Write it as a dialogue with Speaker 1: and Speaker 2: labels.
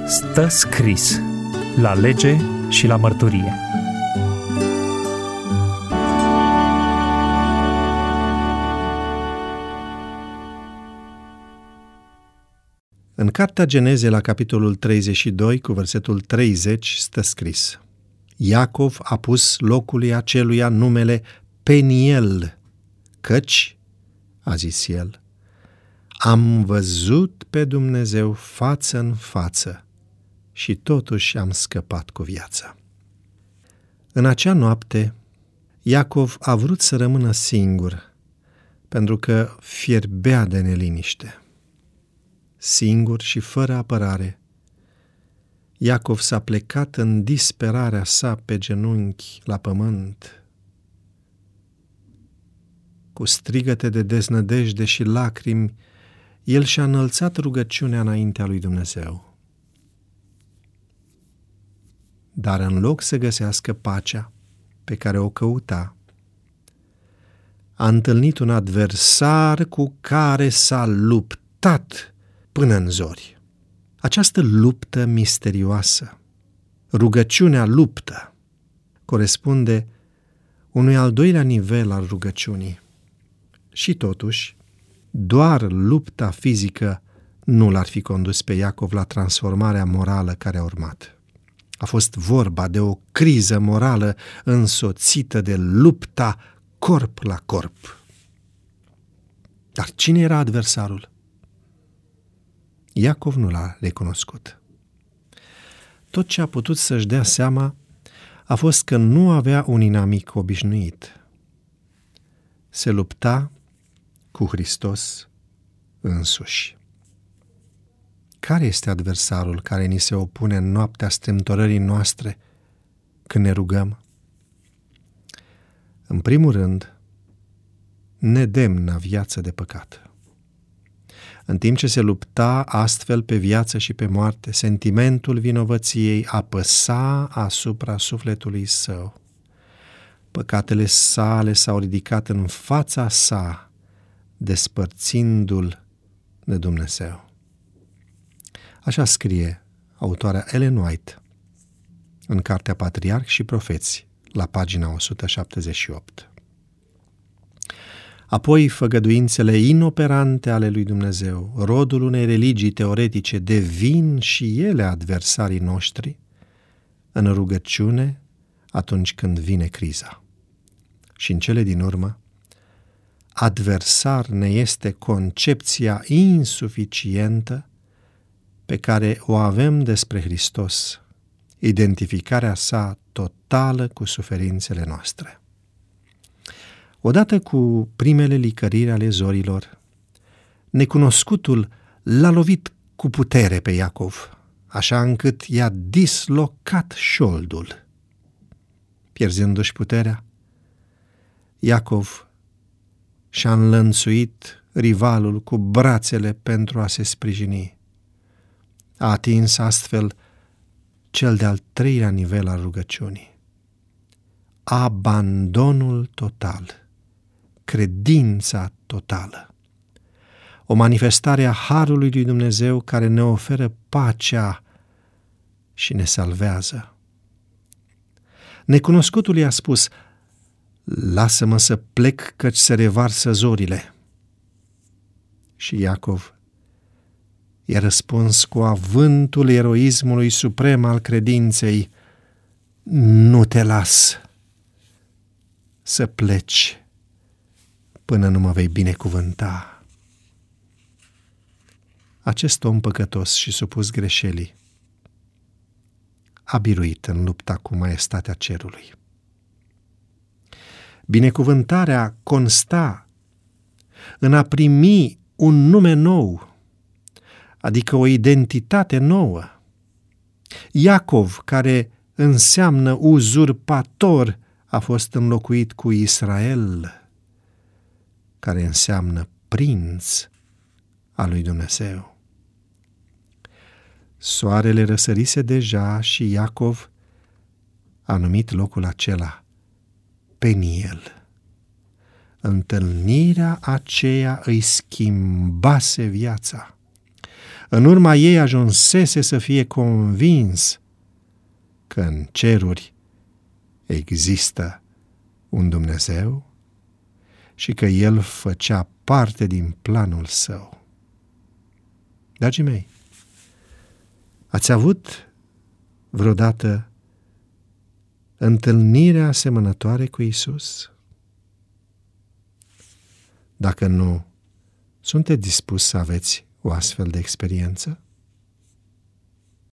Speaker 1: Stă scris la lege și la mărturie.
Speaker 2: În Cartea Geneze, la capitolul 32, cu versetul 30, stă scris: Iacov a pus locului aceluia numele Peniel, căci, a zis el, am văzut pe Dumnezeu față în față și totuși am scăpat cu viața. În acea noapte, Iacov a vrut să rămână singur, pentru că fierbea de neliniște. Singur și fără apărare, Iacov s-a plecat în disperarea sa pe genunchi la pământ. Cu strigăte de deznădejde și lacrimi, el și-a înălțat rugăciunea înaintea lui Dumnezeu. Dar în loc să găsească pacea pe care o căuta, a întâlnit un adversar cu care s-a luptat până în zori. Această luptă misterioasă, rugăciunea luptă, corespunde unui al doilea nivel al rugăciunii. Și totuși, doar lupta fizică nu l-ar fi condus pe Iacov la transformarea morală care a urmat. A fost vorba de o criză morală însoțită de lupta corp la corp. Dar cine era adversarul? Iacov nu l-a recunoscut. Tot ce a putut să-și dea seama a fost că nu avea un inamic obișnuit. Se lupta cu Hristos însuși. Care este adversarul care ni se opune în noaptea strâmtorării noastre când ne rugăm? În primul rând, nedemna viață de păcat. În timp ce se lupta astfel pe viață și pe moarte, sentimentul vinovăției apăsa asupra sufletului său. Păcatele sale s-au ridicat în fața sa, despărțindu-l de Dumnezeu. Așa scrie autoarea Ellen White în Cartea Patriarhi și Profeți, la pagina 178. Apoi, făgăduințele inoperante ale lui Dumnezeu, rodul unei religii teoretice, devin și ele adversarii noștri în rugăciune atunci când vine criza. Și în cele din urmă, adversar ne este concepția insuficientă pe care o avem despre Hristos, identificarea sa totală cu suferințele noastre. Odată cu primele licăriri ale zorilor, necunoscutul l-a lovit cu putere pe Iacov, așa încât i-a dislocat șoldul. Pierzându-și puterea, Iacov și-a înlănțuit rivalul cu brațele pentru a se sprijini. A atins astfel cel de-al treilea nivel al rugăciunii. Abandonul total, credința totală. O manifestare a harului lui Dumnezeu care ne oferă pacea și ne salvează. Necunoscutul i-a spus: lasă-mă să plec, căci se revarsă zorile. Și Iacov i-a răspuns cu avântul eroismului suprem al credinței: nu te las să pleci până nu mă vei binecuvânta. Acest om păcătos și supus greșelii a biruit în lupta cu maestatea cerului. Binecuvântarea consta în a primi un nume nou, adică o identitate nouă. Iacov, care înseamnă uzurpator, a fost înlocuit cu Israel, care înseamnă prinț al lui Dumnezeu. Soarele răsărise deja și Iacov a numit locul acela Peniel. Întâlnirea aceea îi schimbase viața. În urma ei ajunsese să fie convins că în ceruri există un Dumnezeu și că El făcea parte din planul Său. Dragii mei, ați avut vreodată întâlnirea asemănătoare cu Iisus? Dacă nu, sunteți dispus să aveți o astfel de experiență?